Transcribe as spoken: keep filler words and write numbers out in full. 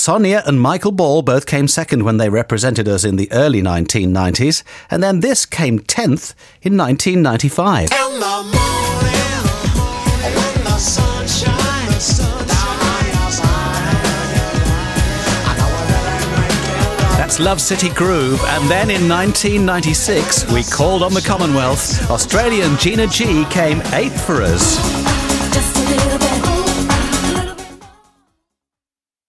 Sonia and Michael Ball both came second when they represented us in the early nineteen nineties, and then this came tenth in nineteen ninety-five. In the morning, when the sun shines down on your side, I know a really great deal. That's Love City Groove, and then in nineteen ninety-six we called on the Commonwealth. Australian Gina G came eighth for us. Just a little bit.